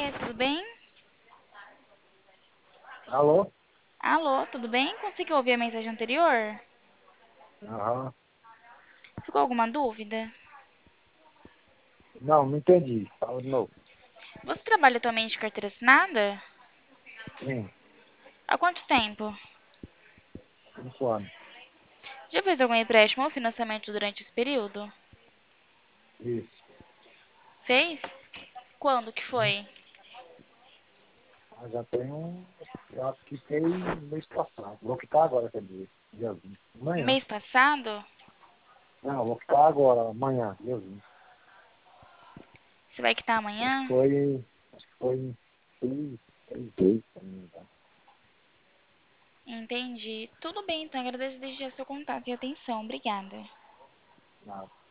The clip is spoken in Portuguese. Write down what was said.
Fê, tudo bem? Alô? Alô, tudo bem? Conseguiu ouvir a mensagem anterior? Aham. Ficou alguma dúvida? Não, não entendi. Fala de novo. Você trabalha atualmente de carteira assinada? Sim, Há quanto tempo? 5 anos. Já fez algum empréstimo ou financiamento durante esse período? Isso. Fez? Quando que Hum. foi? Mas já tem um. Eu acho que tem mês passado. Vou quitar agora, quer dizer, dia 20. Amanhã. Mês passado? Não, vou quitar agora, amanhã, dia 20. Você vai quitar Acho que amanhã? foi. Acho que foi em 6 vezes, se não me engano. Entendi. Tudo bem, então agradeço desde já seu contato e atenção. Obrigada. Nada.